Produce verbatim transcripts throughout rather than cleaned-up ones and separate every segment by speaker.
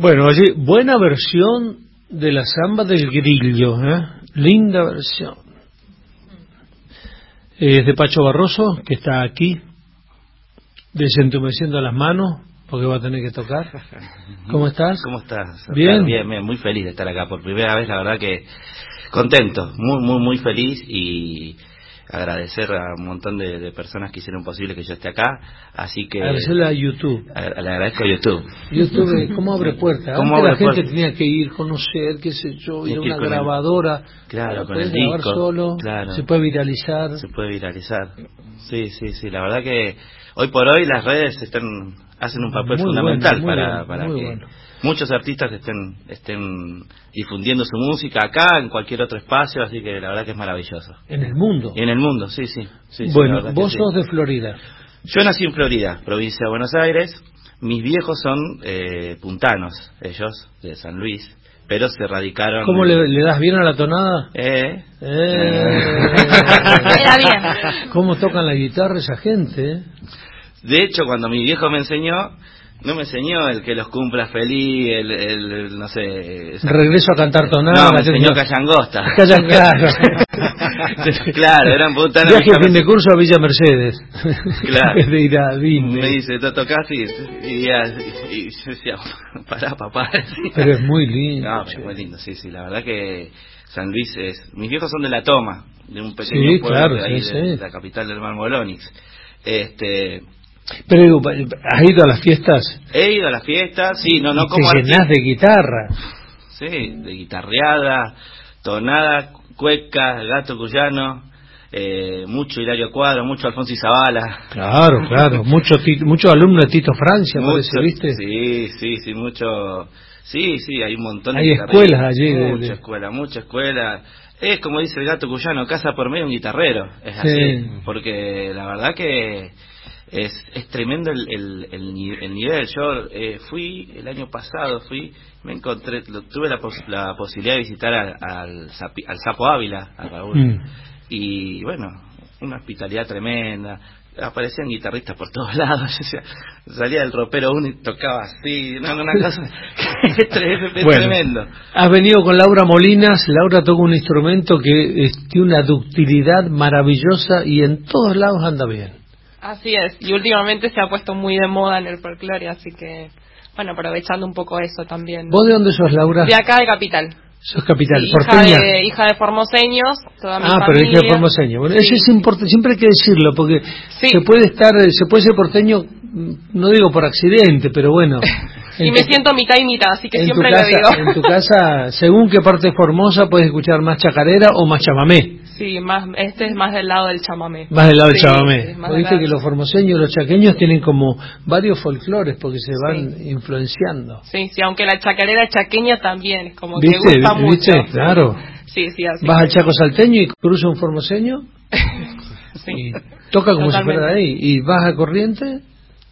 Speaker 1: Bueno, oye, buena versión de la samba del grillo, ¿eh? Linda versión. Es de Pacho Barroso, que está aquí, desentumeciendo las manos, porque va a tener que tocar. ¿Cómo estás?
Speaker 2: ¿Cómo estás?
Speaker 1: Bien.
Speaker 2: Bien, bien, muy feliz de estar acá por primera vez, la verdad que contento, muy, muy, muy feliz y agradecer a un montón de, de personas que hicieron posible que yo esté acá, así que...
Speaker 1: Agradecerle a YouTube.
Speaker 2: A, le agradezco a YouTube.
Speaker 1: YouTube, ¿cómo abre puertas?
Speaker 2: ¿Cómo
Speaker 1: Antes
Speaker 2: abre
Speaker 1: la gente
Speaker 2: puertas?
Speaker 1: tenía que ir, conocer, qué sé yo, ir a una
Speaker 2: con
Speaker 1: grabadora.
Speaker 2: El, claro, con
Speaker 1: puedes
Speaker 2: el
Speaker 1: grabar
Speaker 2: disco.
Speaker 1: solo,
Speaker 2: Claro.
Speaker 1: se puede viralizar.
Speaker 2: Se puede viralizar. Sí, sí, sí, la verdad que hoy por hoy las redes están hacen un papel
Speaker 1: Muy
Speaker 2: fundamental
Speaker 1: bueno, muy
Speaker 2: para,
Speaker 1: bueno,
Speaker 2: para
Speaker 1: muy
Speaker 2: que
Speaker 1: bueno.
Speaker 2: muchos artistas estén estén difundiendo su música acá, en cualquier otro espacio, así que la verdad que es maravilloso.
Speaker 1: En el mundo.
Speaker 2: Y en el mundo, sí, sí. sí
Speaker 1: bueno,
Speaker 2: sí,
Speaker 1: vos
Speaker 2: sí.
Speaker 1: sos de Florida.
Speaker 2: Yo nací en Florida, provincia de Buenos Aires. Mis viejos son eh, puntanos, ellos, de San Luis, pero se radicaron...
Speaker 1: ¿Cómo le, le das bien a la tonada?
Speaker 2: Eh...
Speaker 1: eh...
Speaker 3: Queda bien.
Speaker 1: ¿Cómo tocan la guitarra esa gente? Eh?
Speaker 2: De hecho, cuando mi viejo me enseñó, no me enseñó el que los cumpla feliz, el, el, el no sé... Esa...
Speaker 1: Regreso a cantar tonada.
Speaker 2: No, me enseñó Callangosta.
Speaker 1: Callan, claro.
Speaker 2: Claro, eran puntanos.
Speaker 1: Viaje fin de curso a Villa Mercedes.
Speaker 2: Claro.
Speaker 1: De ir a Disney.
Speaker 2: Me dice, ¿te tocaste? Y, y, y, y yo decía, pará, papá.
Speaker 1: Pero es muy lindo.
Speaker 2: No, es muy lindo, sí, sí. La verdad que San Luis es... Mis viejos son de La Toma, de un pequeño
Speaker 1: sí,
Speaker 2: pueblo
Speaker 1: claro,
Speaker 2: de ahí,
Speaker 1: sí,
Speaker 2: de,
Speaker 1: sí.
Speaker 2: de la capital del Mar Molonix. Este...
Speaker 1: Pero digo, ¿has ido a las fiestas?
Speaker 2: He ido a las fiestas, sí, no, no como
Speaker 1: te llenás de guitarra.
Speaker 2: Sí, de guitarreada, tonada, cueca, gato cuyano, eh, mucho Hilario Cuadro, mucho Alfonso Izabala.
Speaker 1: Claro, claro, mucho mucho alumno de Tito Francia,
Speaker 2: mucho,
Speaker 1: parece, ¿viste?
Speaker 2: Sí, sí, sí, mucho... Sí, sí, hay un montón de
Speaker 1: Hay escuelas allí.
Speaker 2: Mucha
Speaker 1: de, de...
Speaker 2: escuela, mucha escuela. Es como dice el gato cuyano, casa por medio un guitarrero, es así,
Speaker 1: sí.
Speaker 2: Porque la verdad que... Es, es tremendo el, el, el, el nivel. Yo eh, fui el año pasado, fui, me encontré, lo, tuve la, pos, la posibilidad de visitar al, al, al Sapo Ávila, a Raúl, mm. y bueno, una hospitalidad tremenda. Aparecían guitarristas por todos lados. Yo decía, salía del ropero uno y tocaba así, no, una cosa es, es
Speaker 1: bueno,
Speaker 2: tremendo.
Speaker 1: Has venido con Laura Molinas. Laura toca un instrumento que es, tiene una ductilidad maravillosa y en todos lados anda bien.
Speaker 3: Así es, y últimamente se ha puesto muy de moda en el folclore, así que, bueno, aprovechando un poco eso también.
Speaker 1: ¿Vos de dónde sos, Laura?
Speaker 3: De acá, de Capital.
Speaker 1: Sos Capital,
Speaker 3: sí,
Speaker 1: porteña.
Speaker 3: Hija de, hija de formoseños, toda mi
Speaker 1: Ah,
Speaker 3: familia.
Speaker 1: pero hija de formoseño. Bueno, sí. Eso es importante, siempre hay que decirlo, porque
Speaker 3: sí.
Speaker 1: se puede estar, se puede ser porteño, no digo por accidente, pero bueno.
Speaker 3: Y me tu, siento mitad y mitad, así que siempre
Speaker 1: casa,
Speaker 3: lo digo.
Speaker 1: En tu casa, según qué parte es Formosa, puedes escuchar más chacarera o más chamamé.
Speaker 3: Sí, más, este es más del lado del chamamé.
Speaker 1: Más del lado
Speaker 3: sí,
Speaker 1: del chamamé.
Speaker 3: Sí,
Speaker 1: Viste que los formoseños y los chaqueños tienen como varios folclores porque se van sí. influenciando.
Speaker 3: Sí, sí, aunque la chacarera chaqueña también es como
Speaker 1: ¿Viste?
Speaker 3: que gusta
Speaker 1: ¿Viste?
Speaker 3: mucho.
Speaker 1: Claro.
Speaker 3: Sí, sí, así.
Speaker 1: Vas al Chaco salteño y cruza un formoseño
Speaker 3: sí.
Speaker 1: y toca como
Speaker 3: Totalmente.
Speaker 1: si fuera de ahí. Y vas a Corriente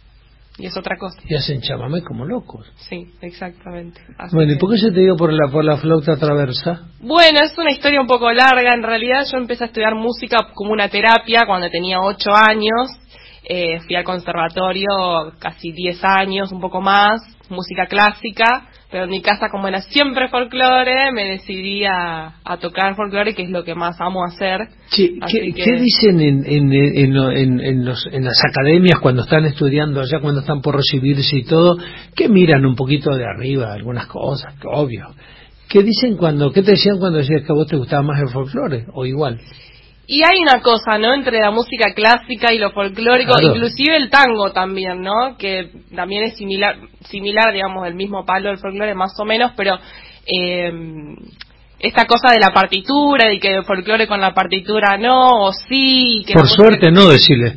Speaker 3: y es otra cosa.
Speaker 1: Y hacen chamamé como locos.
Speaker 3: Sí, exactamente. Así
Speaker 1: bueno, ¿y
Speaker 3: que...
Speaker 1: por qué se te dio por la por la flauta traversa?
Speaker 3: Bueno, es una historia un poco larga. En realidad yo empecé a estudiar música como una terapia cuando tenía ocho años. Eh, fui al conservatorio casi diez años, un poco más, música clásica. Pero en mi casa, como era siempre folclore, me decidí a, a tocar folclore, que es lo que más amo hacer.
Speaker 1: Che, ¿qué,
Speaker 3: que...
Speaker 1: ¿Qué dicen en, en, en, en, en, los, en las academias cuando están estudiando allá, cuando están por recibirse y todo? ¿Qué miran un poquito de arriba algunas cosas? Obvio. ¿Qué dicen cuando, qué te decían cuando decías que a vos te gustaba más el folclore? ¿O igual?
Speaker 3: Y hay una cosa, ¿no?, entre la música clásica y lo folclórico, claro. Inclusive el tango también, ¿no?, que también es similar, similar, digamos, del mismo palo del folclore más o menos, pero eh, esta cosa de la partitura, de que el folclore con la partitura no, o sí... Que
Speaker 1: Por
Speaker 3: música...
Speaker 1: suerte no, decirle.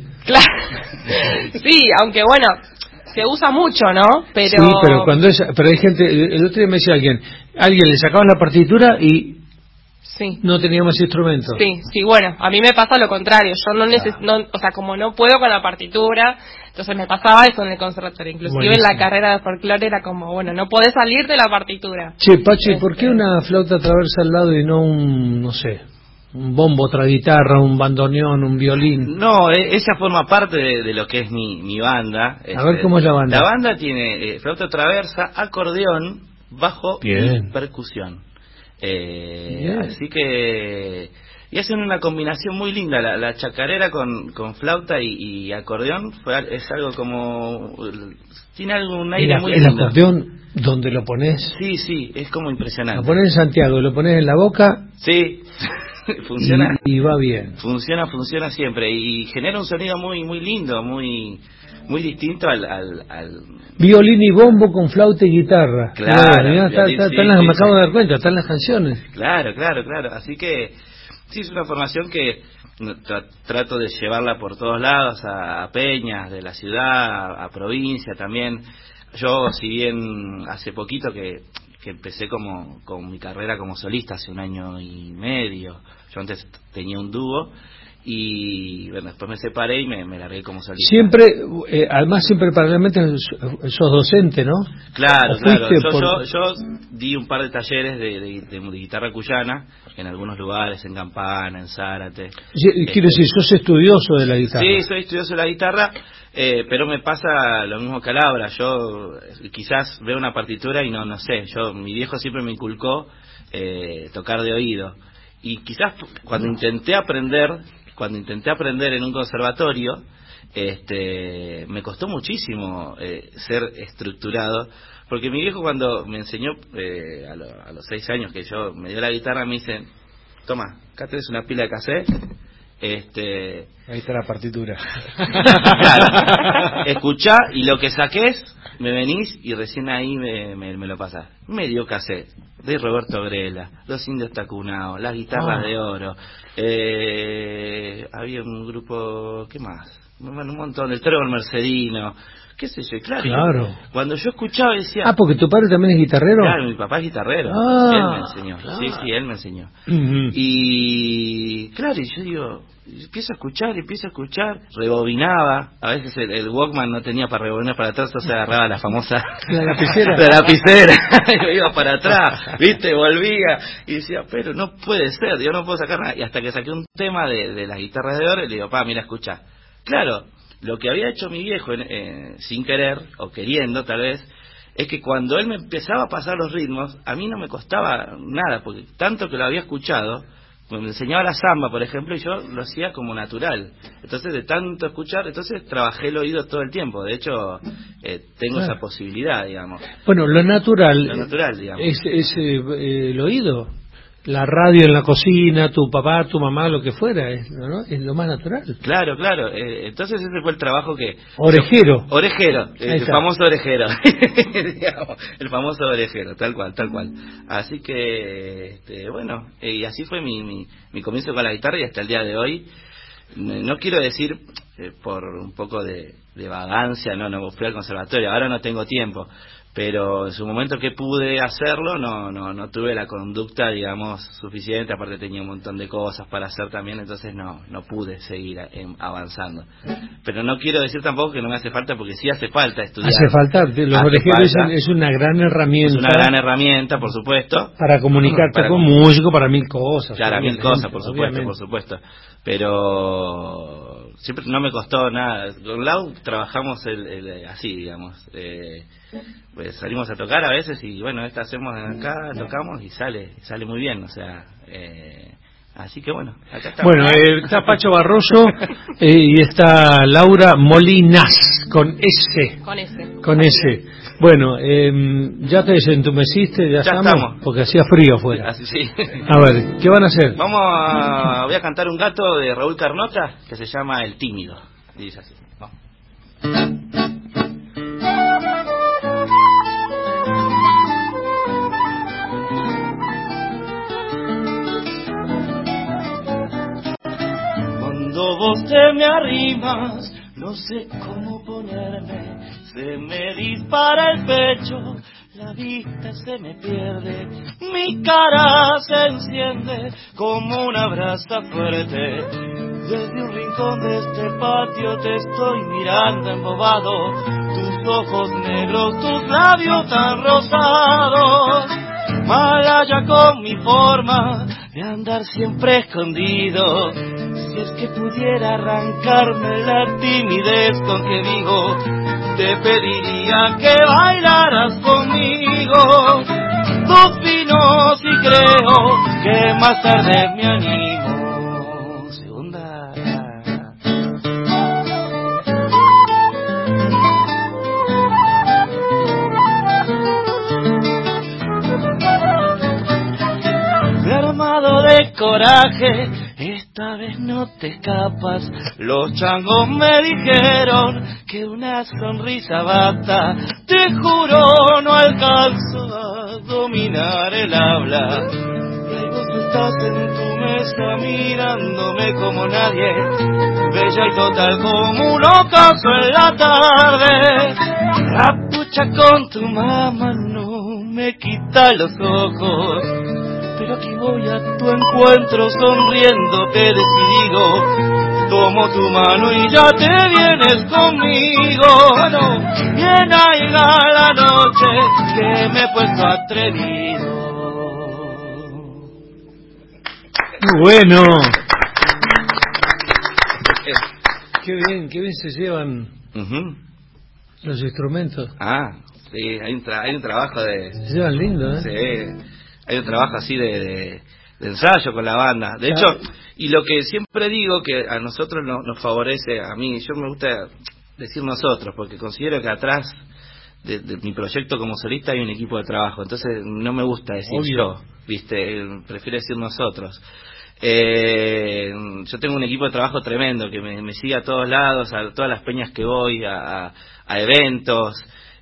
Speaker 3: Claro, sí, aunque bueno, se usa mucho, ¿no? Pero...
Speaker 1: Sí, pero cuando es, pero hay gente, el otro día me decía alguien, alguien le sacaba la partitura y...
Speaker 3: Sí.
Speaker 1: No tenía más instrumentos.
Speaker 3: Sí, sí, bueno, a mí me pasa lo contrario. Yo no necesito, no, o sea, como no puedo con la partitura, entonces me pasaba eso en el conservatorio. Inclusive Buenísimo. En la carrera de folclore era como, bueno, no podés salir de la partitura.
Speaker 1: Che, Pachi,
Speaker 3: este...
Speaker 1: ¿por qué una flauta traversa al lado y no un, no sé, un bombo, otra guitarra, un bandoneón, un violín.
Speaker 2: No, e- ella forma parte de, de lo que es mi, mi banda.
Speaker 1: A este, ver cómo es la banda.
Speaker 2: La banda tiene eh, flauta traversa, acordeón, bajo
Speaker 1: Bien.
Speaker 2: y percusión. Eh, así que... Y hacen una combinación muy linda, la, la chacarera con, con flauta y, y acordeón fue, es algo como... Tiene algún aire
Speaker 1: el,
Speaker 2: muy
Speaker 1: el
Speaker 2: lindo.
Speaker 1: acordeón, ¿dónde lo pones?
Speaker 2: Sí, sí, es como impresionante.
Speaker 1: Lo pones en Santiago, lo pones en la boca...
Speaker 2: Sí, funciona.
Speaker 1: Y, y va bien.
Speaker 2: Funciona, funciona siempre y genera un sonido muy muy lindo, muy muy distinto al... al, al...
Speaker 1: Violín y bombo con flauta y guitarra.
Speaker 2: Claro.
Speaker 1: Mirá, está,
Speaker 2: violín,
Speaker 1: está,
Speaker 2: sí,
Speaker 1: está las,
Speaker 2: sí,
Speaker 1: me acabo
Speaker 2: sí.
Speaker 1: de dar cuenta, están las canciones.
Speaker 2: Claro, claro, claro. Así que sí, es una formación que tra trato de llevarla por todos lados, a, a peñas de la ciudad, a, a provincia también. Yo, si bien hace poquito que, que empecé como con mi carrera como solista, hace un año y medio, yo antes tenía un dúo, y bueno, después me separé y me, me largué como solista.
Speaker 1: Siempre, eh, además siempre paralelamente sos docente, ¿no?
Speaker 2: Claro, claro. Yo,
Speaker 1: por...
Speaker 2: yo, yo di un par de talleres de, de, de, de guitarra cuyana en algunos lugares, en Campana, en Zárate.
Speaker 1: Quiero este... decir, sos estudioso de la guitarra.
Speaker 2: Sí, soy estudioso de la guitarra, eh, pero me pasa lo mismo que a Laura. Yo quizás veo una partitura y no, no sé. Yo, mi viejo siempre me inculcó eh, tocar de oído. Y quizás cuando intenté aprender... Cuando intenté aprender en un conservatorio, este, me costó muchísimo eh, ser estructurado, porque mi viejo cuando me enseñó eh, a, lo, a los seis años que yo me dio la guitarra, me dice, toma, acá tenés una pila de cassette, este,
Speaker 4: ahí está la partitura.
Speaker 2: Claro, escuchá y lo que saques, me venís y recién ahí me, me, me lo pasás. Me dio cassette de Roberto Grela, Los Indios Tacunaos, Las Guitarras oh. de Oro. Eh, había un grupo, ¿qué más? Un montón, el Trébol Mercedino, qué sé yo, claro,
Speaker 1: claro.
Speaker 2: Cuando yo escuchaba decía...
Speaker 1: Ah, porque tu padre también es guitarrero.
Speaker 2: Claro, mi papá es guitarrero,
Speaker 1: ah,
Speaker 2: él me enseñó, claro. sí, sí, él me enseñó. Uh-huh. Y claro, y yo digo, empiezo a escuchar, empiezo a escuchar, rebobinaba, a veces el, el Walkman no tenía para rebobinar para atrás, entonces agarraba la famosa...
Speaker 1: La lapicera.
Speaker 2: La lapicera, y me iba para atrás, viste, volvía, y decía, pero no puede ser, yo no puedo sacar nada, y hasta que saqué un tema de, de las guitarras de oro, y le digo, pa, mira, escucha. Claro, lo que había hecho mi viejo eh, sin querer, o queriendo tal vez, es que cuando él me empezaba a pasar los ritmos, a mí no me costaba nada, porque tanto que lo había escuchado, me enseñaba la samba, por ejemplo, y yo lo hacía como natural. Entonces, de tanto escuchar, entonces trabajé el oído todo el tiempo. De hecho, eh, tengo claro. esa posibilidad, digamos.
Speaker 1: Bueno, lo natural,
Speaker 2: lo natural digamos.
Speaker 1: es, es eh, el oído. La radio en la cocina, tu papá, tu mamá, lo que fuera, es, ¿no? Es lo más natural.
Speaker 2: Claro, claro. Eh, entonces ese fue el trabajo que...
Speaker 1: Orejero.
Speaker 2: Yo, orejero, el famoso orejero. Digamos, el famoso orejero, tal cual, tal cual. Así que, este, bueno, eh, y así fue mi, mi, mi comienzo con la guitarra y hasta el día de hoy. No quiero decir, eh, por un poco de, de vagancia, no, no fui al conservatorio, ahora no tengo tiempo. Pero en su momento que pude hacerlo no no no tuve la conducta, digamos, suficiente, aparte tenía un montón de cosas para hacer también, entonces no no pude seguir en, avanzando. Pero no quiero decir tampoco que no me hace falta, porque sí hace falta estudiar.
Speaker 1: Hace falta, los orejeros es una gran herramienta.
Speaker 2: Es una gran herramienta, por supuesto.
Speaker 1: Para comunicarte para con com músico, para mil cosas.
Speaker 2: Claro, mil cosas, por supuesto, obviamente. por supuesto. Pero siempre no me costó nada. Con Lau trabajamos el, el, así, digamos. Eh, pues salimos a tocar a veces y bueno, esta hacemos acá, tocamos y sale sale muy bien, o sea, eh, así que bueno, acá está.
Speaker 1: Bueno, eh, está Pacho Barroso eh, y está Laura Molinas con S.
Speaker 3: Con S.
Speaker 1: Con S. Bueno, eh, ya te desentumeciste, ya,
Speaker 2: ya
Speaker 1: estamos,
Speaker 2: estamos,
Speaker 1: porque hacía frío afuera.
Speaker 2: Así sí.
Speaker 1: A ver, ¿qué van a hacer?
Speaker 2: Vamos a, voy a cantar un gato de Raúl Carnota que se llama El Tímido. Dice así. Vamos. Cuando vos te me arrimas, no sé cómo ponerme, se me dispara el pecho, la vista se me pierde, mi cara se enciende como una brasa fuerte. Desde un rincón de este patio te estoy mirando embobado, tus ojos negros, tus labios tan rosados. Malaya con mi forma, de andar siempre escondido. Si es que pudiera arrancarme la timidez con que vivo, te pediría que bailaras conmigo. Dos vinos y creo que más tarde me animo. Segunda. Me he armado de coraje, esta vez no te escapas. Los changos me dijeron que una sonrisa basta. Te juro no alcanzo a dominar el habla. Y ahí vos estás en tu mesa mirándome como nadie, bella y total como un ocaso en la tarde. La pucha con tu mamá no me quita los ojos, pero aquí voy a tu encuentro sonriéndote decidido. Tomo tu mano y ya te vienes conmigo. No, bien haiga la noche que me he puesto atrevido.
Speaker 1: Muy bueno. Qué bien, qué bien se llevan uh-huh. los instrumentos.
Speaker 2: Ah, sí, hay un, tra- hay un trabajo de...
Speaker 1: Se llevan lindo, ¿eh?
Speaker 2: Sí. Hay un trabajo así de, de, de ensayo con la banda. De claro. hecho, y lo que siempre digo que a nosotros no, nos favorece, a mí, yo me gusta decir nosotros, porque considero que atrás de, de mi proyecto como solista hay un equipo de trabajo. Entonces no me gusta decir Obvio. yo, ¿viste? Prefiero decir nosotros. Eh, yo tengo un equipo de trabajo tremendo que me, me sigue a todos lados, a todas las peñas que voy, a, a, a eventos.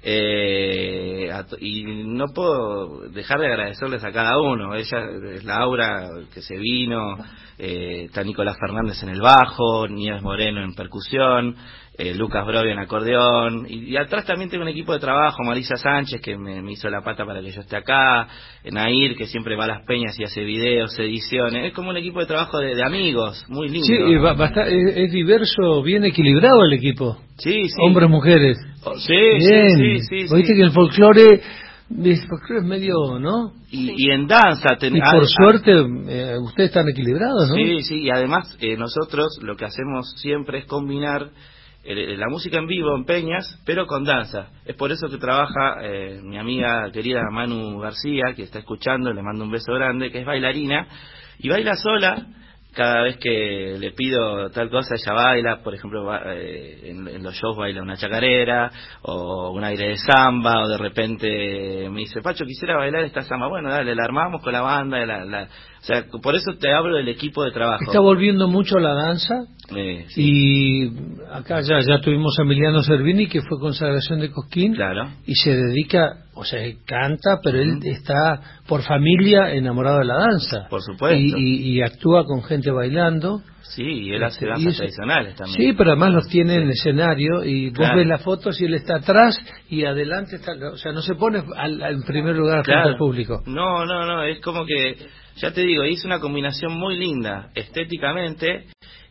Speaker 2: Eh, y no puedo dejar de agradecerles a cada uno. Ella es Laura, que se vino, eh, está Nicolás Fernández en el bajo, Nieves Moreno en percusión, eh, Lucas Brovio en acordeón, y, y atrás también tengo un equipo de trabajo, Marisa Sánchez, que me, me hizo la pata para que yo esté acá, Nair, que siempre va a las peñas y hace videos, ediciones. Es como un equipo de trabajo de, de amigos, muy lindo.
Speaker 1: Sí, va, va, es, es diverso, bien equilibrado el equipo.
Speaker 2: Sí, sí.
Speaker 1: Hombres, mujeres.
Speaker 2: Oh, sí,
Speaker 1: bien.
Speaker 2: sí, sí, sí.
Speaker 1: Viste
Speaker 2: sí.
Speaker 1: que el folclore, el folclore es medio, ¿no?
Speaker 2: Y, sí. y en danza... Ten,
Speaker 1: y por a, suerte, eh, ustedes están equilibrados, ¿no?
Speaker 2: Sí, sí, y además eh, nosotros lo que hacemos siempre es combinar eh, la música en vivo, en peñas, pero con danza. Es por eso que trabaja eh, mi amiga querida Manu García, que está escuchando, le mando un beso grande, que es bailarina, y baila sola. Cada vez que le pido tal cosa, ella baila. Por ejemplo, va, eh, en, en los shows baila una chacarera o un aire de samba, o de repente me dice, Pacho, quisiera bailar esta samba. Bueno, dale, la armamos con la banda. La, la... O sea, por eso te hablo del equipo de trabajo.
Speaker 1: Está volviendo mucho la danza.
Speaker 2: Eh, sí.
Speaker 1: Y acá ya ya tuvimos a Emiliano Cervini, que fue consagración de Cosquín.
Speaker 2: Claro.
Speaker 1: Y se dedica, o sea, él canta, pero él está por familia enamorado de la danza.
Speaker 2: Por supuesto.
Speaker 1: Y, y, y actúa con gente bailando.
Speaker 2: Sí, y él hace danzas tradicionales también.
Speaker 1: Sí, pero además los tiene en el escenario y vos
Speaker 2: claro.
Speaker 1: ves las fotos y él está atrás y adelante está, o sea, no se pone al, al primer lugar frente
Speaker 2: claro.
Speaker 1: al público.
Speaker 2: No, no, no, es como que, ya te digo, hizo una combinación muy linda estéticamente.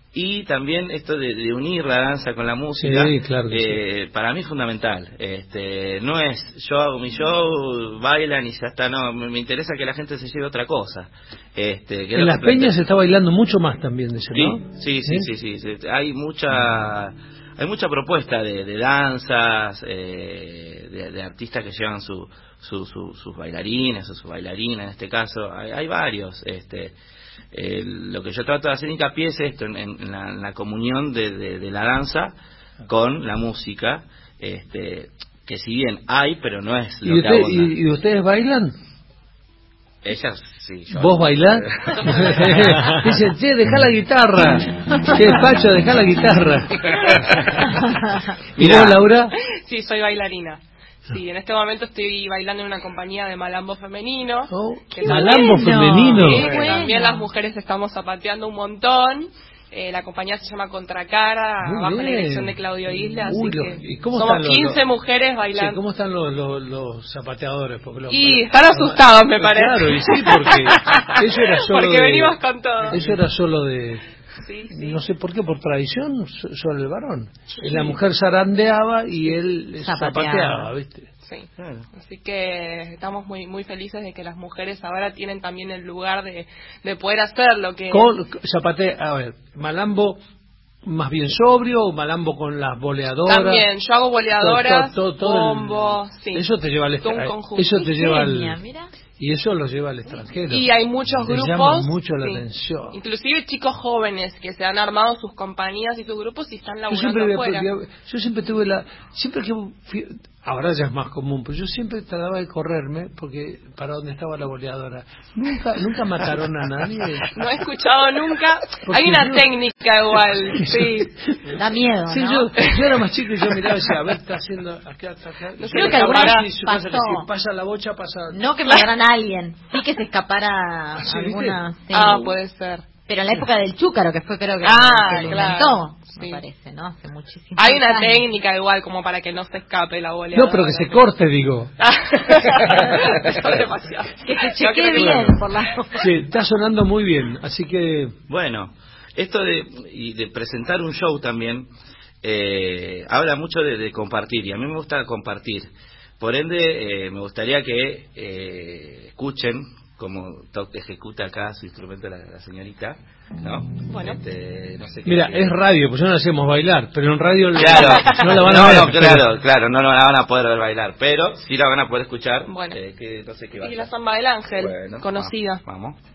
Speaker 2: Y también esto de, de unir la danza con la música,
Speaker 1: sí, claro que
Speaker 2: eh,
Speaker 1: sí.
Speaker 2: para mí es fundamental. Este, no es yo hago mi show, bailan y ya está, no, me, me interesa que la gente se lleve otra cosa. Este, que
Speaker 1: en las peñas se está bailando mucho más también de eso, ¿no?
Speaker 2: Sí, sí, sí, sí, sí, sí. Hay mucha, hay mucha propuesta de, de danzas, eh, de, de artistas que llevan su, su, su, sus bailarines o su bailarina en este caso. Hay, hay varios, este. Eh, lo que yo trato de hacer hincapié es esto, en, en, la, en la comunión de, de, de la danza con la música, este, que si bien hay, pero no es lo
Speaker 1: ¿Y,
Speaker 2: que
Speaker 1: usted,
Speaker 2: abunda.
Speaker 1: ¿Y ustedes bailan?
Speaker 2: Ellas, sí. Yo
Speaker 1: ¿Vos bailás? Dicen, che, dejá la guitarra. Che, Pacho, dejá la guitarra. ¿Y vos, Laura?
Speaker 3: Sí, soy bailarina. Sí, en este momento estoy bailando en una compañía de malambo femenino.
Speaker 1: Oh,
Speaker 3: que
Speaker 1: malambo
Speaker 3: también,
Speaker 1: femenino.
Speaker 3: Sí, que bueno. También las mujeres estamos zapateando un montón. Eh, la compañía se llama Contracara,
Speaker 1: Muy
Speaker 3: bajo
Speaker 1: bien.
Speaker 3: la dirección de Claudio Isla. Así
Speaker 1: Uy,
Speaker 3: que
Speaker 1: lo, ¿y cómo
Speaker 3: somos
Speaker 1: están
Speaker 3: quince
Speaker 1: los,
Speaker 3: mujeres bailando.
Speaker 1: Sí, ¿cómo están los, los, los zapateadores? Porque los,
Speaker 3: y están asustados, me parece.
Speaker 1: Claro, y sí, porque eso era solo
Speaker 3: porque
Speaker 1: de,
Speaker 3: venimos con todo.
Speaker 1: Eso era solo de,
Speaker 3: Sí, sí.
Speaker 1: No sé por qué, por tradición, solo el varón. Sí. La mujer zarandeaba y él zapateaba, zapateaba ¿viste?
Speaker 3: Sí. Claro. Así que estamos muy muy felices de que las mujeres ahora tienen también el lugar de, de poder hacer lo que...
Speaker 1: Con, zapatea, a ver, malambo... ¿Más bien sobrio o malambo con las boleadoras?
Speaker 3: También, yo hago boleadoras,
Speaker 1: todo, todo, todo
Speaker 3: bombo,
Speaker 1: el,
Speaker 3: sí.
Speaker 1: Eso te lleva al extranjero. Eso te lleva al...
Speaker 4: Mira.
Speaker 1: Y eso lo lleva al extranjero.
Speaker 3: Y hay muchos
Speaker 1: te
Speaker 3: grupos...
Speaker 1: llama mucho la
Speaker 3: sí.
Speaker 1: atención.
Speaker 3: Inclusive chicos jóvenes que se han armado sus compañías y sus grupos y están laburando
Speaker 1: yo siempre,
Speaker 3: afuera.
Speaker 1: Yo, yo siempre tuve la... Siempre que fui, ahora ya es más común, pero yo siempre trataba de correrme porque para donde estaba la boleadora. Nunca nunca mataron a nadie.
Speaker 3: No he escuchado nunca. Hay una yo, técnica igual, sí.
Speaker 4: Da miedo,
Speaker 1: sí,
Speaker 4: ¿no?
Speaker 1: yo, yo era más chico y yo miraba y decía, a ver, está haciendo acá, acá, acá.
Speaker 4: No sé, creo que alguna vez pasó.
Speaker 1: Que si pasa la bocha, pasa...
Speaker 4: No que mataran a alguien, sí que se escapara sí, alguna... Sí.
Speaker 3: Ah, puede ser.
Speaker 4: Pero en la época del chúcaro, que fue creo que,
Speaker 3: ah,
Speaker 4: que lo
Speaker 3: claro.
Speaker 4: inventó,
Speaker 3: sí.
Speaker 4: me parece, ¿no? Hace muchísimo
Speaker 3: Hay una
Speaker 4: años.
Speaker 3: técnica igual como para que no se escape la boleadora.
Speaker 1: No, pero que se corte, digo.
Speaker 3: Demasiado.
Speaker 4: Que se chequee bien
Speaker 1: bueno.
Speaker 4: por la...
Speaker 1: Sí, está sonando muy bien, así que...
Speaker 2: Bueno, esto de, y de presentar un show también, eh, habla mucho de, de compartir, y a mí me gusta compartir. Por ende, eh, me gustaría que eh, escuchen cómo ejecuta acá su instrumento la, la señorita, ¿no?
Speaker 3: Bueno.
Speaker 2: Este, no sé qué,
Speaker 1: Mira,
Speaker 2: qué...
Speaker 1: es radio, pues ya no hacemos bailar, pero en radio
Speaker 2: claro,
Speaker 1: no la van a
Speaker 2: no,
Speaker 1: ver.
Speaker 2: No, claro, pero... claro, no, no la van a poder ver bailar, pero sí la van a poder escuchar.
Speaker 3: Bueno.
Speaker 2: Eh, que no sé qué va
Speaker 3: y la Samba del Ángel,
Speaker 2: bueno,
Speaker 3: conocida.
Speaker 2: Vamos. vamos.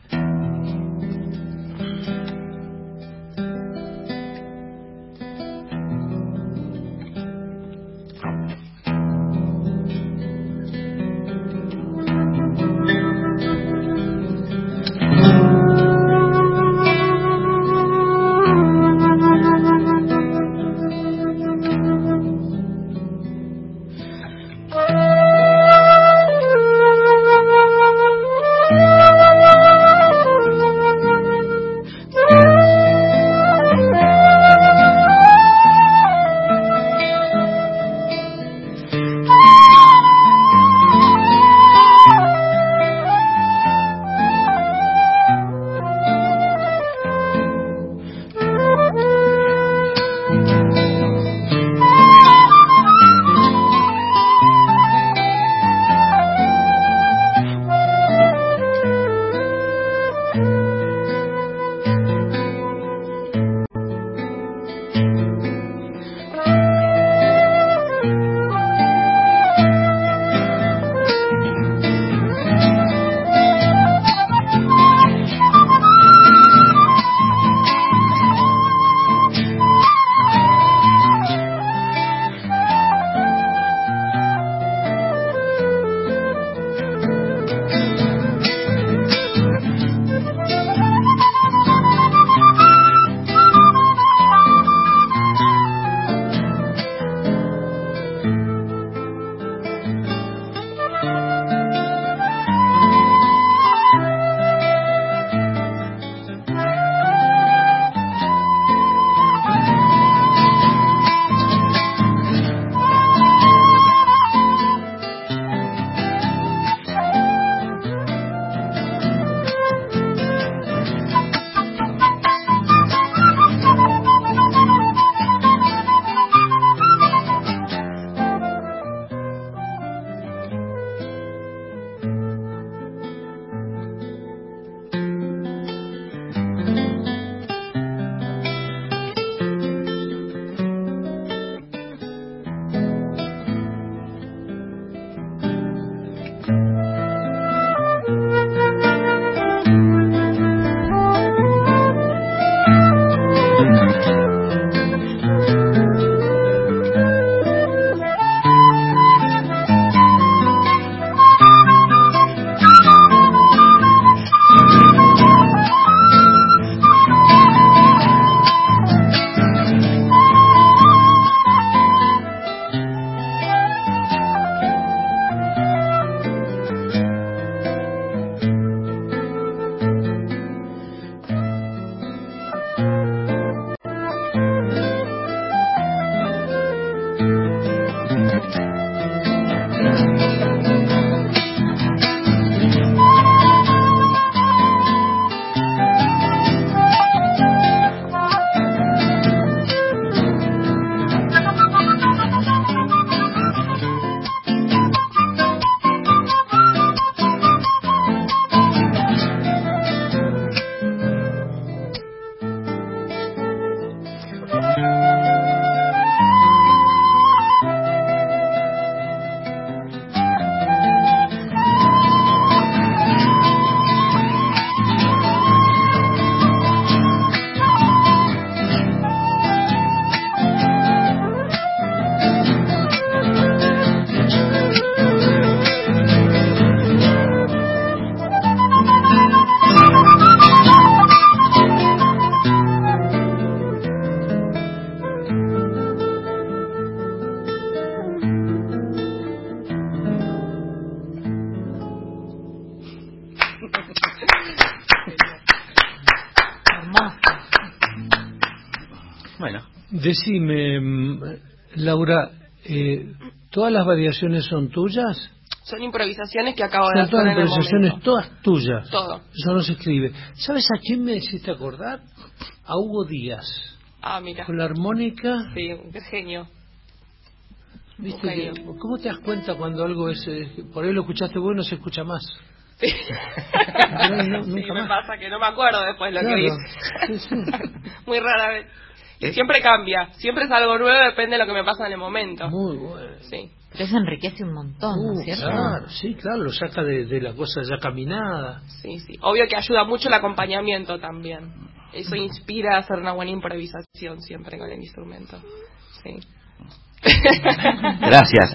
Speaker 1: Decime, Laura, eh, ¿todas las variaciones son tuyas?
Speaker 3: Son improvisaciones que acabo de
Speaker 1: Son
Speaker 3: hacer
Speaker 1: todas
Speaker 3: en el
Speaker 1: improvisaciones,
Speaker 3: momento.
Speaker 1: todas tuyas.
Speaker 3: Todo.
Speaker 1: Eso no se escribe. ¿Sabes a quién me hiciste acordar? A Hugo Díaz.
Speaker 3: Ah, mira.
Speaker 1: Con la armónica.
Speaker 3: Sí, un genio.
Speaker 1: ¿Viste
Speaker 3: Un
Speaker 1: que,
Speaker 3: genio.
Speaker 1: ¿Cómo te das cuenta cuando algo es... Eh, por ahí lo escuchaste vos y no se escucha más?
Speaker 3: Sí.
Speaker 1: No, no,
Speaker 3: Sí,
Speaker 1: nunca
Speaker 3: me
Speaker 1: más.
Speaker 3: pasa que no me acuerdo después lo
Speaker 1: Claro.
Speaker 3: que hice.
Speaker 1: Sí, sí.
Speaker 3: Muy rara vez.
Speaker 2: ¿Eh?
Speaker 3: Siempre cambia, siempre es algo nuevo, depende de lo que me pasa en el momento.
Speaker 1: Muy bueno.
Speaker 3: Sí.
Speaker 4: Pero eso enriquece un montón, ¿no
Speaker 1: Uh,
Speaker 4: es cierto?
Speaker 1: claro, sí, claro, lo saca de, de la cosa ya caminada.
Speaker 3: Sí, sí. Obvio que ayuda mucho el acompañamiento también. Eso inspira a hacer una buena improvisación siempre con el instrumento. Sí.
Speaker 2: Gracias.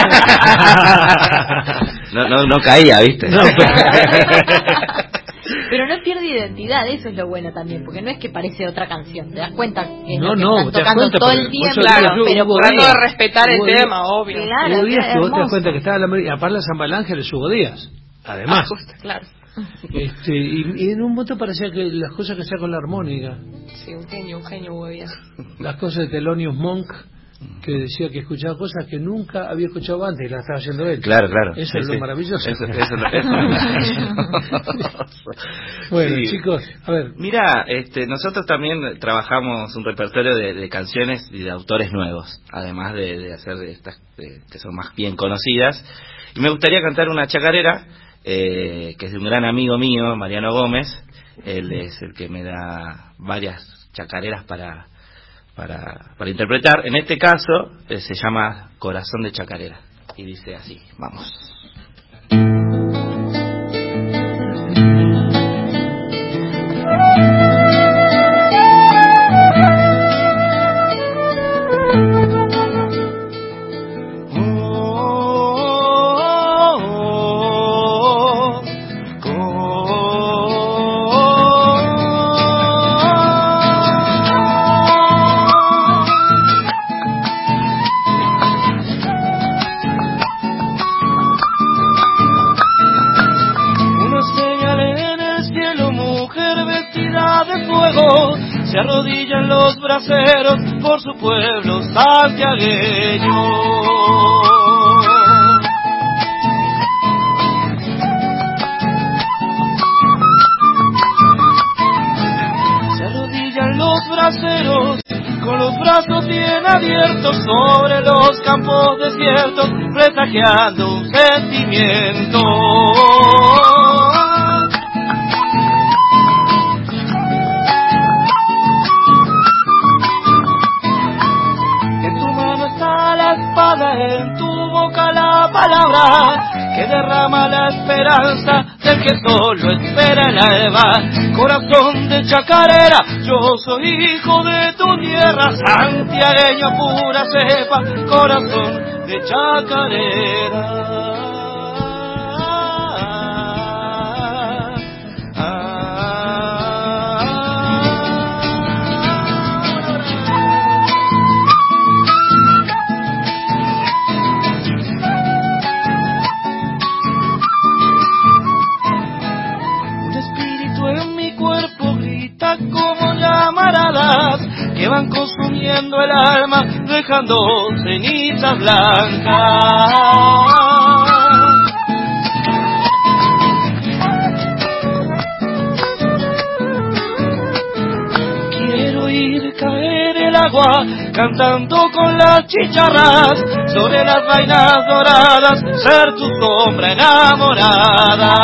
Speaker 2: No, no, no caía, ¿viste?
Speaker 1: No, pero-
Speaker 4: Pero no pierde identidad, eso es lo bueno también, porque no es que parece otra canción, te das cuenta que es
Speaker 1: No,
Speaker 4: lo que
Speaker 1: no,
Speaker 4: están
Speaker 1: te das
Speaker 4: tocando
Speaker 1: cuenta,
Speaker 4: todo
Speaker 1: porque
Speaker 4: el tiempo,
Speaker 1: vos
Speaker 3: Claro,
Speaker 1: sabés que
Speaker 4: pero
Speaker 1: Hugo
Speaker 4: por
Speaker 3: tratando
Speaker 1: Díaz-
Speaker 3: de respetar el
Speaker 1: Hugo Díaz-
Speaker 3: tema, obvio.
Speaker 4: Claro,
Speaker 1: Hugo Díaz,
Speaker 4: qué
Speaker 1: que vos te das
Speaker 4: hermoso.
Speaker 1: cuenta que estaba la y aparte la Samba del Ángel es Hugo Díaz, además.
Speaker 3: Ah, justo, claro.
Speaker 1: Este, y, y en un momento parecía que las cosas que hacía con la armónica,
Speaker 3: Sí, un genio, un genio Hugo Díaz.
Speaker 1: las cosas de Thelonious Monk, que decía que escuchaba cosas que nunca había escuchado antes y las estaba haciendo él.
Speaker 2: Claro, claro.
Speaker 1: Eso
Speaker 2: Sí,
Speaker 1: es lo
Speaker 2: sí.
Speaker 1: maravilloso.
Speaker 2: Eso, eso, es lo- eso es maravilloso.
Speaker 1: Bueno,
Speaker 2: Sí.
Speaker 1: chicos, a ver,
Speaker 2: Mira, este, nosotros también trabajamos un repertorio de, de canciones y de autores nuevos, además de, de hacer de estas de- que son más bien conocidas. Y me gustaría cantar una chacarera eh, que es de un gran amigo mío, Mariano Gómez. Él es el que me da varias chacareras para para, para interpretar. En este caso eh, se llama Corazón de Chacarera y dice así, vamos.
Speaker 5: Se arrodillan los braceros por su pueblo santiagueño. Se arrodillan los braceros con los brazos bien abiertos sobre los campos desiertos, presagiando un sentimiento. En tu boca la palabra que derrama la esperanza del que solo espera el alba. Corazón de chacarera, yo soy hijo de tu tierra, santiagueño pura cepa, corazón de chacarera. Como llamaradas que van consumiendo el alma, dejando cenizas blancas. Quiero ir caer el agua, cantando con las chicharras, sobre las vainas doradas, ser tu sombra enamorada.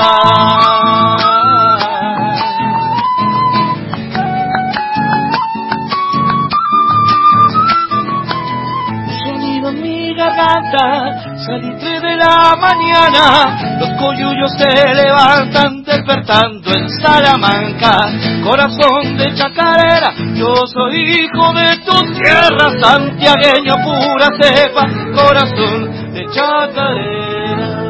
Speaker 5: Salitre de la mañana, los coyullos se levantan despertando en Salamanca. Corazón de chacarera, yo soy hijo de tu tierra, santiagueño pura cepa, corazón de chacarera.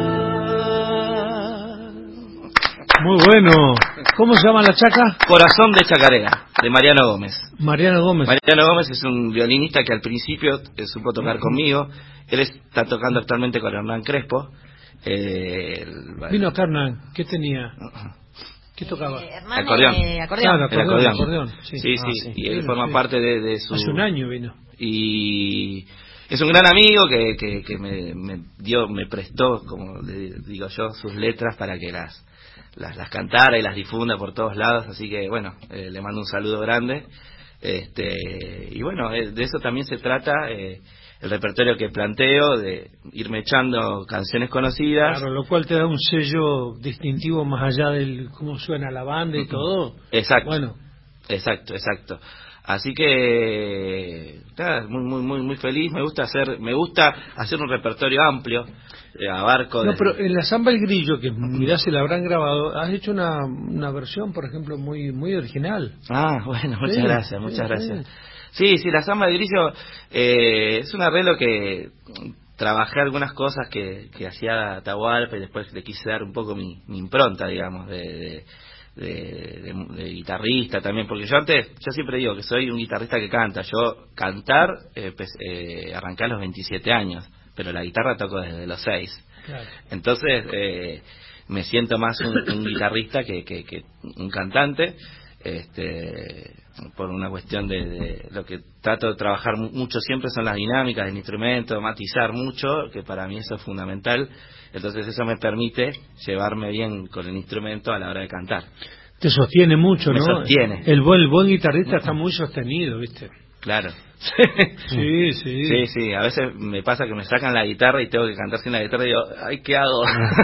Speaker 1: muy bueno. ¿Cómo se llama la chaca?
Speaker 2: Corazón de Chacarera, de Mariano Gómez.
Speaker 1: Mariano Gómez.
Speaker 2: Mariano Gómez es un violinista que al principio eh, supo tocar conmigo. Él está tocando actualmente con Hernán Crespo. Eh, el-
Speaker 1: Vino Carnan, ¿qué tenía? ¿Qué tocaba?
Speaker 4: Eh, Hernán,
Speaker 2: Acordeón.
Speaker 4: eh, acordeón.
Speaker 1: Claro,
Speaker 2: El
Speaker 1: acordeón,
Speaker 2: acordeón.
Speaker 1: acordeón, sí.
Speaker 2: Sí,
Speaker 1: Ah,
Speaker 2: sí,
Speaker 1: sí.
Speaker 2: y él
Speaker 1: Vino,
Speaker 2: forma
Speaker 1: sí.
Speaker 2: parte de, de su...
Speaker 1: Hace un año vino.
Speaker 2: Y es un gran amigo que, que, que me, me dio, me prestó, como le digo yo, sus letras para que las, las, las cantara y las difunda por todos lados, así que bueno, eh, le mando un saludo grande. Este, y bueno, eh, de eso también se trata eh, el repertorio que planteo, de irme echando canciones conocidas.
Speaker 1: Claro, lo cual te da un sello distintivo más allá del cómo suena la banda y todo.
Speaker 2: Exacto.
Speaker 1: Bueno,
Speaker 2: Exacto, exacto. Así que nada, muy muy muy muy feliz. Me gusta hacer, me gusta hacer un repertorio amplio. Eh, abarco.
Speaker 1: no,
Speaker 2: desde...
Speaker 1: pero en la Samba El Grillo, que mirá si la habrán grabado, has hecho una, una versión, por ejemplo, muy muy original.
Speaker 2: Ah, bueno, muchas
Speaker 1: Sí,
Speaker 2: gracias, muchas
Speaker 1: sí,
Speaker 2: gracias.
Speaker 1: sí.
Speaker 2: Sí, sí, la Samba de Grillo eh, es un arreglo que trabajé algunas cosas que, que hacía Atahualpa y después le quise dar un poco mi, mi impronta, digamos, de, de, de, de, de guitarrista también, porque yo antes, yo siempre digo que soy un guitarrista que canta. Yo cantar eh, pues, eh, arranqué a los veintisiete años, pero la guitarra toco desde los seis.
Speaker 1: Claro.
Speaker 2: Entonces eh, me siento más un, un guitarrista que, que, que un cantante, este, por una cuestión de, de lo que trato de trabajar mu- mucho siempre son las dinámicas del instrumento, matizar mucho, que para mí eso es fundamental. Entonces eso me permite llevarme bien con el instrumento a la hora de cantar.
Speaker 1: Te sostiene mucho,
Speaker 2: Me
Speaker 1: ¿no?
Speaker 2: sostiene.
Speaker 1: El buen, el buen guitarrista está muy sostenido, ¿viste?
Speaker 2: Claro.
Speaker 1: Sí, sí.
Speaker 2: Sí, sí, a veces me pasa que me sacan la guitarra y tengo que cantar sin la guitarra y digo, ay, ¿qué hago?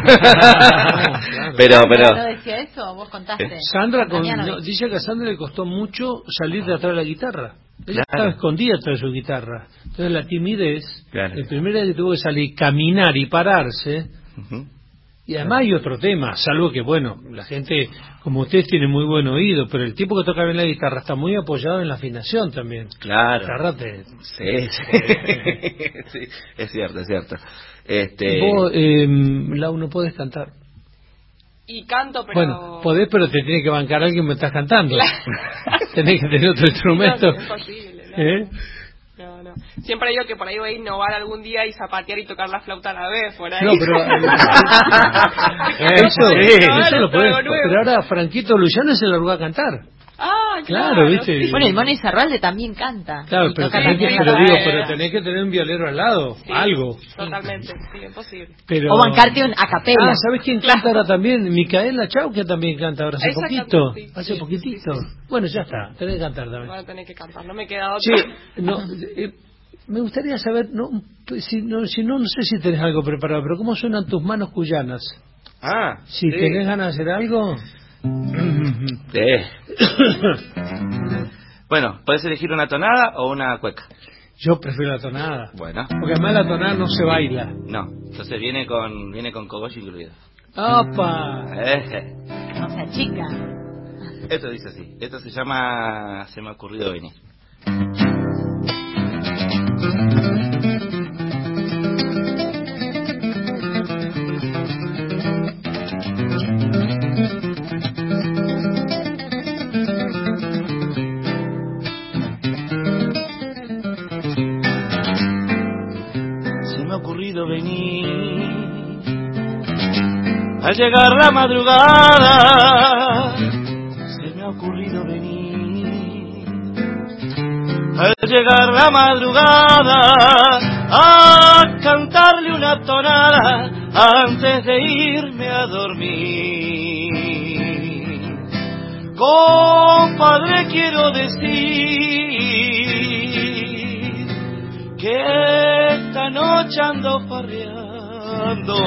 Speaker 1: Claro.
Speaker 2: pero,
Speaker 4: ¿No
Speaker 2: pero...
Speaker 4: decía eso? Vos contaste.
Speaker 1: Sandra, con,
Speaker 4: Damián,
Speaker 1: no, dice que a Sandra le costó mucho salir de atrás de la guitarra. Ella
Speaker 2: Claro.
Speaker 1: estaba escondida atrás de su guitarra. Entonces la timidez,
Speaker 2: Claro.
Speaker 1: el primer día que tuvo que salir, caminar y pararse.
Speaker 2: Ujú.
Speaker 1: Y además hay otro tema, salvo que, bueno, la gente, como ustedes, tiene muy buen oído, pero el tipo que toca bien la guitarra está muy apoyado en la afinación también.
Speaker 2: Claro.
Speaker 1: La guitarra te-
Speaker 2: Sí, sí. Sí, es cierto, es cierto. Este...
Speaker 1: Vos, eh, Lau, no podés cantar.
Speaker 3: Y canto, pero...
Speaker 1: Bueno, podés, pero te tiene que bancar alguien que me estás cantando. Tenés que tener otro instrumento.
Speaker 3: No, es posible, no.
Speaker 1: ¿Eh?
Speaker 3: No, no. Siempre digo que por ahí voy a innovar algún día y zapatear y tocar la flauta a la vez, por ahí.
Speaker 1: No, pero eso,
Speaker 2: Sí.
Speaker 1: eso lo podés.
Speaker 3: Algo nuevo.
Speaker 1: Pero ahora Franquito Luciano se largó a cantar.
Speaker 3: Ah,
Speaker 1: Claro,
Speaker 3: claro,
Speaker 1: ¿viste?
Speaker 3: sí.
Speaker 4: Bueno, el Mono Izarralde también canta.
Speaker 1: Claro,
Speaker 4: Y
Speaker 1: pero
Speaker 4: toca
Speaker 1: tenés que,
Speaker 4: también
Speaker 1: pero
Speaker 4: la
Speaker 1: digo,
Speaker 4: guitarra.
Speaker 1: pero tenés que tener un violero al lado,
Speaker 3: Sí,
Speaker 1: algo.
Speaker 3: Totalmente, sí, imposible.
Speaker 1: Pero...
Speaker 4: O bancarte un a capela.
Speaker 1: Ah, ¿sabes quién canta ahora también? Micaela Chau, que también canta ahora hace
Speaker 3: Exactamente,
Speaker 1: poquito.
Speaker 3: sí,
Speaker 1: Hace
Speaker 3: sí,
Speaker 1: poquitito.
Speaker 3: sí, sí.
Speaker 1: Bueno, ya está, tenés que cantar también.
Speaker 3: Voy a tener que cantar, no me queda otra.
Speaker 1: Sí, no, eh, me gustaría saber, no, si, no, si no, no sé si tenés algo preparado, pero ¿cómo suenan tus manos cuyanas?
Speaker 2: Ah,
Speaker 1: Si
Speaker 2: sí.
Speaker 1: tenés ganas de hacer algo...
Speaker 2: Sí. Bueno, ¿puedes elegir una tonada o una cueca?
Speaker 1: Yo prefiero la tonada.
Speaker 2: Bueno,
Speaker 1: Porque además la tonada no se baila.
Speaker 2: no. Entonces viene con viene con cogollo incluido.
Speaker 1: ¡Opa!
Speaker 2: Eh,
Speaker 4: O sea, chica.
Speaker 2: Esto dice así. Esto se llama Se me ha ocurrido venir. Se me ha ocurrido venir al llegar la madrugada. Se me ha ocurrido venir al llegar la madrugada a cantarle una tonada antes de irme a dormir. Compadre, quiero decir que esta noche ando farreando,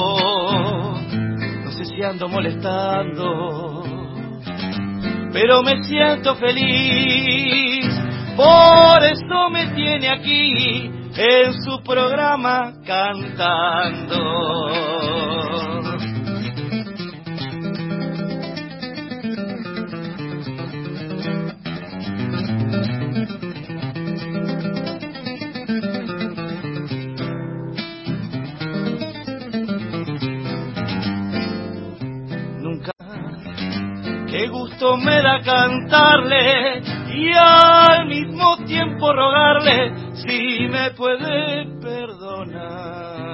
Speaker 2: no sé si ando molestando, pero me siento feliz, por eso me tiene aquí en su programa cantando. Nunca, qué gusto me da cantarle y al mismo tiempo rogarle si me puede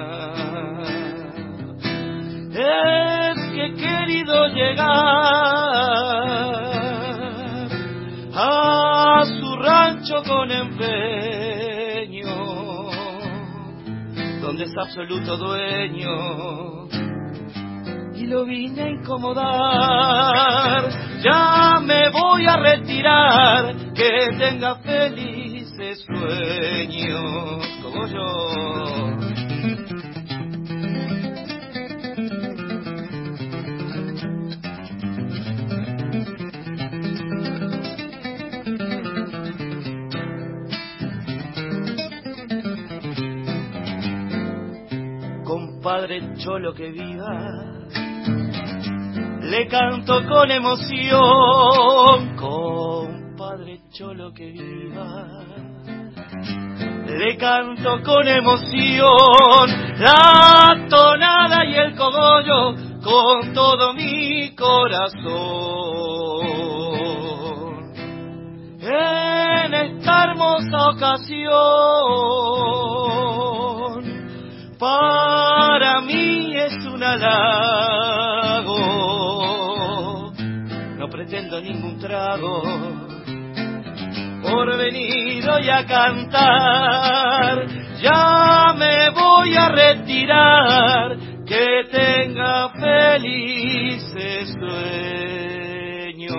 Speaker 2: perdonar. Es que he querido llegar
Speaker 5: hecho con empeño, donde es absoluto dueño, y lo vine a incomodar. Ya me voy a retirar, que tenga felices sueños, como yo. Compadre cholo que viva, le canto con emoción. Compadre cholo que viva, le canto con emoción. La tonada y el cogollo con todo mi corazón. En esta hermosa ocasión, para mí es un halago, no pretendo ningún trago, por venir hoy a cantar. Ya me voy a retirar, que tenga felices sueños.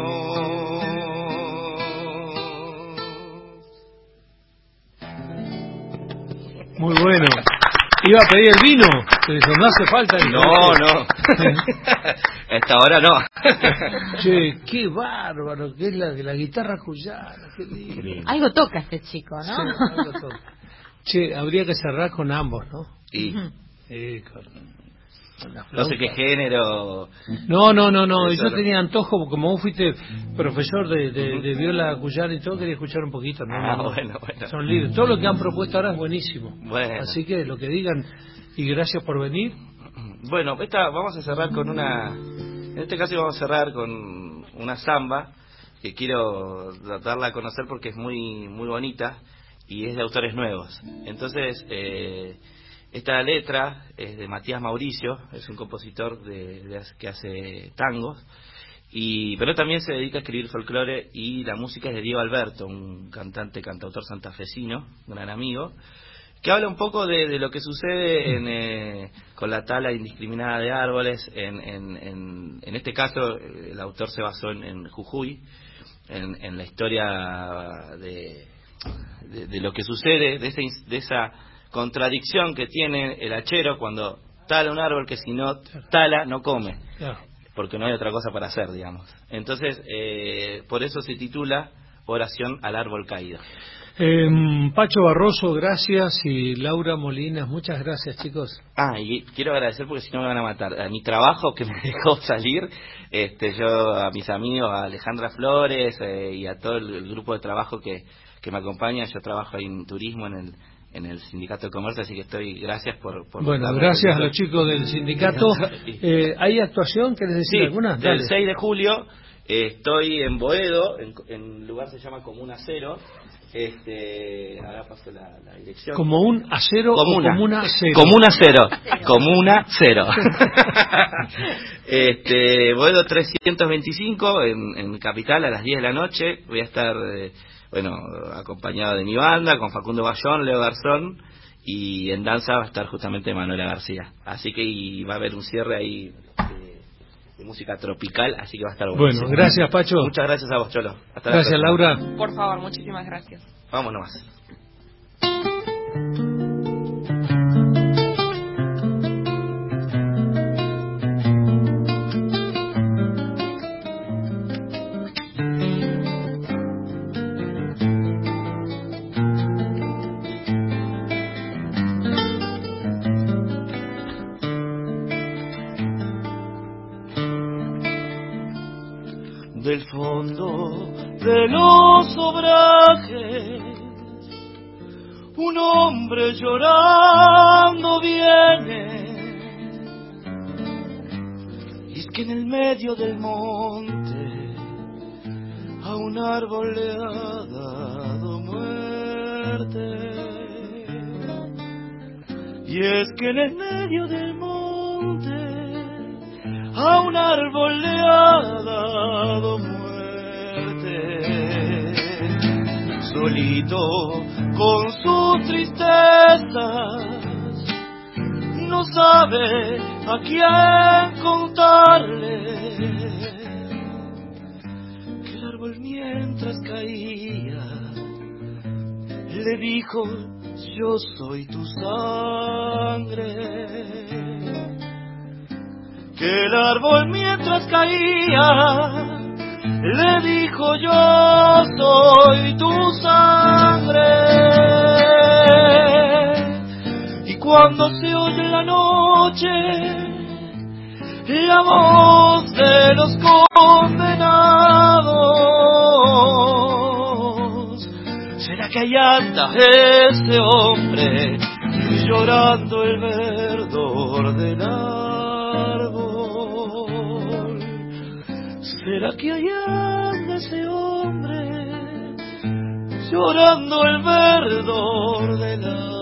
Speaker 1: Muy bueno. Iba a pedir el vino, pero dijo, no hace falta el vino.
Speaker 2: No, no. Esta hora no.
Speaker 1: Che, qué bárbaro, que es la, la guitarra cuyana, qué lindo.
Speaker 4: Algo toca este chico, ¿no?
Speaker 1: Sí, algo toca. Che, habría que cerrar con ambos, ¿no?
Speaker 2: Y
Speaker 1: Eh, con, con la
Speaker 2: no
Speaker 1: flauta.
Speaker 2: sé qué género.
Speaker 1: No, no, no, no.
Speaker 2: Eso
Speaker 1: Yo
Speaker 2: no.
Speaker 1: tenía antojo, como vos fuiste profesor de, de, de viola cuyana y todo, quería escuchar un poquito. No,
Speaker 2: Ah,
Speaker 1: no, no.
Speaker 2: bueno, bueno.
Speaker 1: Son libres. Todo lo que han propuesto ahora es buenísimo.
Speaker 2: Bueno.
Speaker 1: Así que lo que digan, y gracias por venir.
Speaker 2: Bueno, esta vamos a cerrar con una. En este caso vamos a cerrar con una samba que quiero darla a conocer porque es muy muy bonita y es de autores nuevos. Entonces, eh, esta letra es de Matías Mauricio, es un compositor de, de, que hace tangos, y pero también se dedica a escribir folclore, y la música es de Diego Alberto, un cantante, cantautor santafesino, un gran amigo, que habla un poco de, de lo que sucede en, eh, con la tala indiscriminada de árboles. En, en, en, en este caso, el autor se basó en, en Jujuy, en, en la historia de, de, de lo que sucede, de esa, de esa contradicción que tiene el hachero cuando tala un árbol que si no tala no come,
Speaker 1: Claro.
Speaker 2: porque no hay otra cosa para hacer, digamos. Entonces, eh, por eso se titula Oración al árbol caído.
Speaker 1: Eh, Pacho Barroso, gracias, y Laura Molinas, muchas gracias, chicos.
Speaker 2: Ah, y quiero agradecer porque si no me van a matar. A mi trabajo que me dejó salir, este, yo a mis amigos, a Alejandra Flores eh, y a todo el, el grupo de trabajo que, que me acompaña. Yo trabajo ahí en turismo en el en el Sindicato de Comercio, así que estoy, gracias por... por
Speaker 1: Bueno,
Speaker 2: darme
Speaker 1: gracias a
Speaker 2: permiso.
Speaker 1: los chicos del sindicato. Eh, ¿Hay actuación? ¿Querés decir
Speaker 2: Sí,
Speaker 1: alguna?
Speaker 2: el
Speaker 1: Dale.
Speaker 2: seis de julio eh, estoy en Boedo, en, en un lugar que se llama Comuna Cero. Este, ahora paso la, la dirección.
Speaker 1: ¿Como un acero
Speaker 2: Comuna.
Speaker 1: o comuna cero?
Speaker 2: Comuna Cero. Comuna Cero. este, Boedo trescientos veinticinco, en, en Capital, a las diez de la noche. Voy a estar, eh, bueno, acompañado de mi banda, con Facundo Bayón, Leo Garzón, y en danza va a estar justamente Manuela García. Así que y va a haber un cierre ahí de, de música tropical, así que va a estar bueno.
Speaker 1: Bueno, gracias, Pacho.
Speaker 2: Muchas gracias a vos, Cholo. Hasta
Speaker 1: Gracias,
Speaker 2: la próxima.
Speaker 1: Laura.
Speaker 3: Por favor, muchísimas gracias.
Speaker 2: Vamos nomás.
Speaker 5: Del fondo de los obrajes, un hombre llorando viene, y es que en el medio del monte a un árbol le ha dado muerte, y es que en el medio del monte a un árbol le ha dado muerte. solito con sus tristezas, no sabe a quién contarle que el árbol mientras caía le dijo: yo soy tu sangre. Que el árbol mientras caía le dijo: yo soy tu sangre. Y cuando se oye en la noche la voz de los condenados, ¿será que ahí anda ese hombre llorando el verdor del árbol? ¿Será que ahí anda ese hombre llorando el verdor del árbol?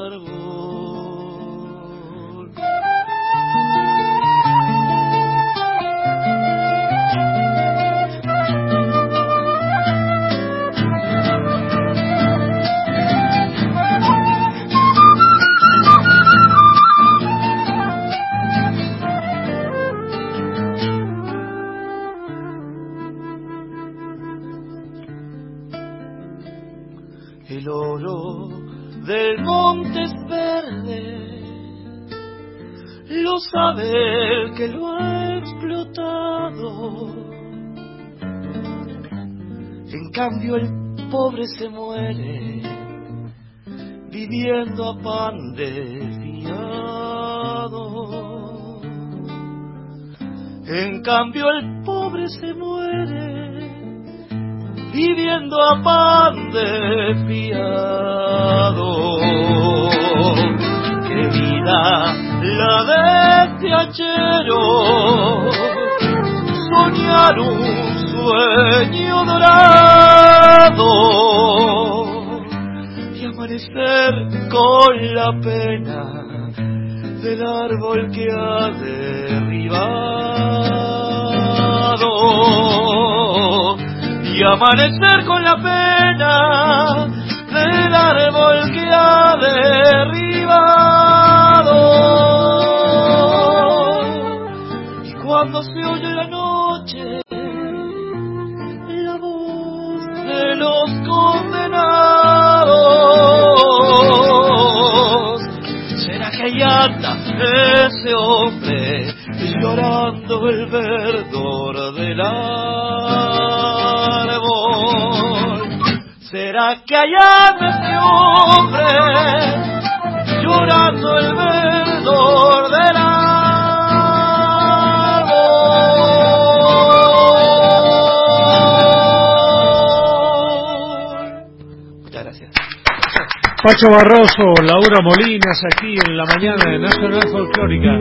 Speaker 5: El oro del monte es verde, lo sabe el que lo ha explotado. En cambio el pobre se muere viviendo a pan de fiado. En cambio el pobre se muere viviendo a pan de fiado. Qué vida la de este hachero, soñar un sueño dorado y amanecer con la pena del árbol que ha derribado. Y amanecer con la pena del árbol que ha derribado. Y cuando se oye la noche la voz de los condenados, ¿será que ahí anda ese hombre llorando el verdor del árbol? ¿Será que allá anda ese hombre llorando el verdor del árbol? Muchas gracias.
Speaker 1: Pacho Barroso, Laura Molinas, aquí en la mañana de Nacional Folclórica.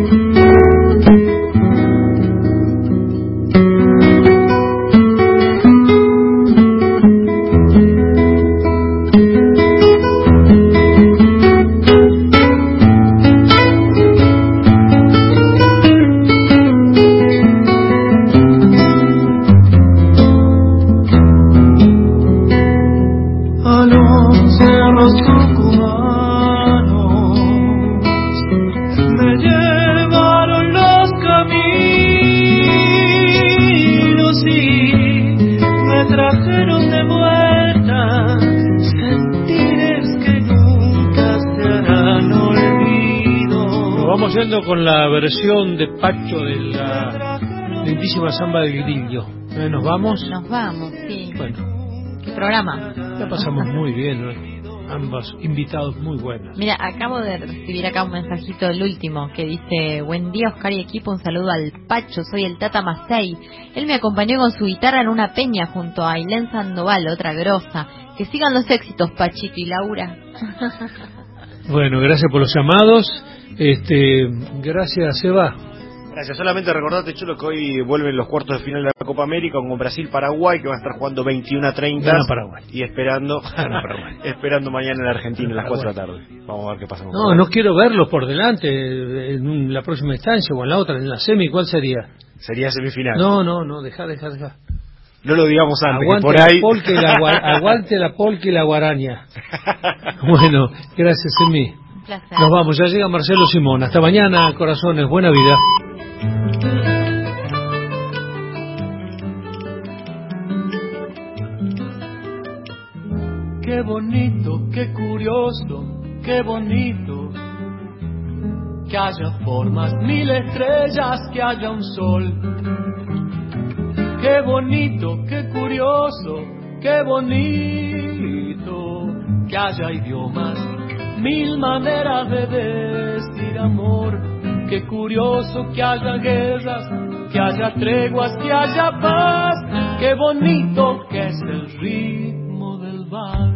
Speaker 1: Con la versión de Pacho de la lindísima samba del Grillo. ¿Eh, ¿Nos vamos?
Speaker 4: Nos vamos, sí.
Speaker 1: Bueno.
Speaker 4: ¿Qué programa?
Speaker 1: La pasamos muy bien, ¿no? Ambos invitados muy buenos.
Speaker 4: Mira, acabo de recibir acá un mensajito, el último, que dice: buen día Oscar y equipo, un saludo al Pacho, soy el Tata Macei. Él me acompañó con su guitarra en una peña junto a Ailén Sandoval, otra grosa. Que sigan los éxitos, Pachito y Laura.
Speaker 1: Bueno, gracias por los llamados. Este, gracias, Seba.
Speaker 6: Gracias. Solamente recordate, Chulo, que hoy vuelven los cuartos de final de la Copa América con Brasil-Paraguay, que va a estar jugando veintiuno a treinta.
Speaker 1: Gana Paraguay.
Speaker 6: Y esperando Gana Paraguay. esperando mañana en la Argentina a las cuatro de la tarde. Vamos a ver qué pasa.
Speaker 1: No, no quiero verlos por delante en la próxima instancia o en la otra, en la semi. ¿Cuál sería?
Speaker 6: Sería semifinal.
Speaker 1: No, no, no, deja, deja, deja.
Speaker 6: no lo digamos antes,
Speaker 1: aguante
Speaker 6: que por
Speaker 1: la
Speaker 6: ahí...
Speaker 1: polca y la, gua- aguante la polca y la guaraña. Bueno, gracias, Emi.
Speaker 4: Un placer.
Speaker 1: Nos vamos, ya llega Marcelo Simón. Hasta mañana, corazones, buena vida.
Speaker 5: Qué bonito, qué curioso, qué bonito, que haya formas, mil estrellas, que haya un sol. Qué bonito, qué curioso, qué bonito, que haya idiomas, mil maneras de decir amor. Qué curioso que haya guerras, que haya treguas, que haya paz. Qué bonito que es el ritmo del bar.